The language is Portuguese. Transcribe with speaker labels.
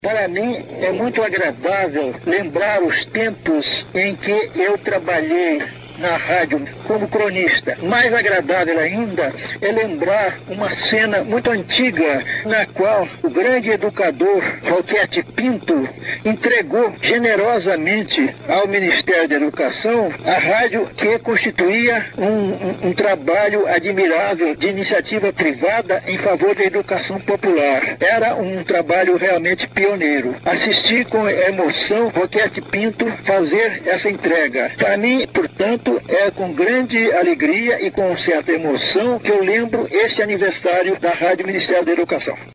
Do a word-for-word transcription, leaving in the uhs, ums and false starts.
Speaker 1: Para mim é muito agradável lembrar os tempos em que eu trabalhei na rádio como cronista. Mais agradável ainda é lembrar uma cena muito antiga na qual o grande educador Roquete Pinto entregou generosamente ao Ministério da Educação a rádio, que constituía um, um, um trabalho admirável de iniciativa privada em favor da educação popular. Era um trabalho realmente pioneiro. Assisti com emoção Roquete Pinto fazer essa entrega. Para mim, portanto, é com grande alegria e com certa emoção que eu lembro este aniversário da Rádio Ministério da Educação.